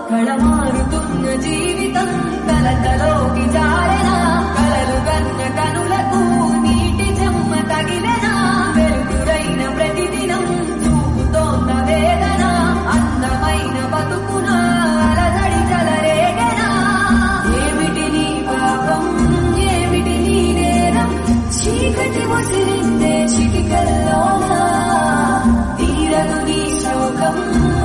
కళమారుతున్న జీవితం కలతలోకి జారెనా కలలు గన్న కనులకు నీటి చెమ్మ తగిలెనా వెలుగురైన ప్రతిదినం చూపుతోన్న వేదన అందమైన బతుకున అలజడి కలరేగనా ఏమిటి నీ పాపం ఏమిటి నీ నేరం చీకటి ముసిరిందే చిటికల్లోనా తీరదు నీ శోకం